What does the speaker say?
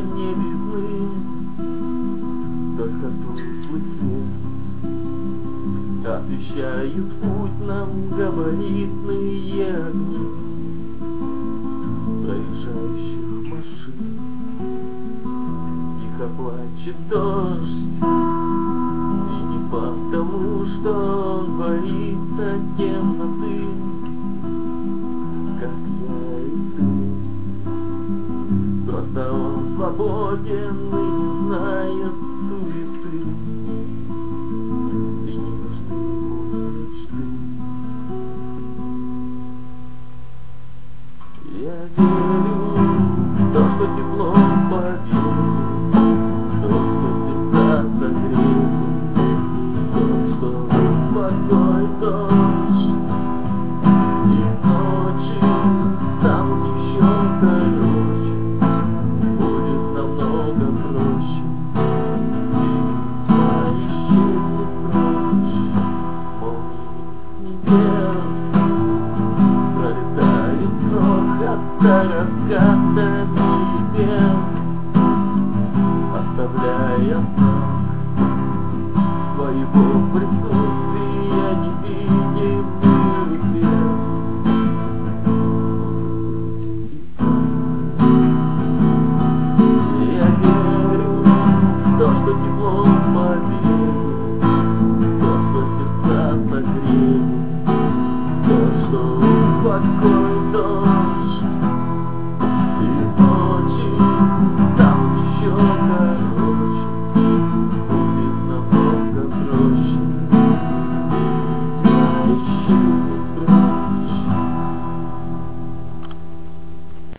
не видны, только тусклый свет освещают путь нам габаритные огни проезжающих машин. Тихо плачет дождь, и не потому, что он боится темноты, как я и ты. Просто он свободен и не знает суеты, и не нужны ему мечты. Я верю в то, что тепло поверю, в то, что сердца согреют, в то, что успокоит дождь, и ночи станут еще короче, будет намного проще, и тьма исчезнет прочь. Молнии с небес пролетают грохота раскатами без, оставляя знак своего присутствия невидимый без. Я верю в то, что тепло поверю, в то, что сердца согреют, в то, что успокоит